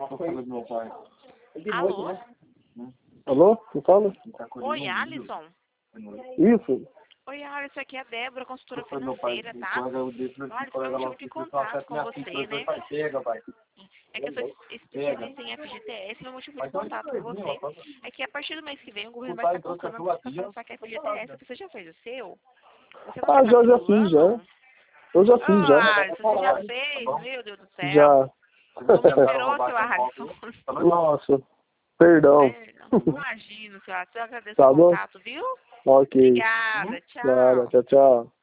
Alô? Alô? Quem fala? Oi, Alisson. Isso. Oi, Alisson, aqui é a Débora, consultora financeira, tá? Alisson, foi um motivo de contato com você, né? É que eu sou especialista em FGTS, meu motivo de contato com você é que a partir do mês que vem o governo vai estar colocando a notificação do saque FGTS. Você já fez o seu? Você não Já fiz, já. Eu já fiz, já. Alisson, você já fez? Meu Deus do céu. Já. Não me esperou, seu Alisson. Nossa, perdão. Imagino, seu Alisson. Eu agradeço Tá o bom? contato, viu? Ok. Obrigada, Nada, tchau. tchau.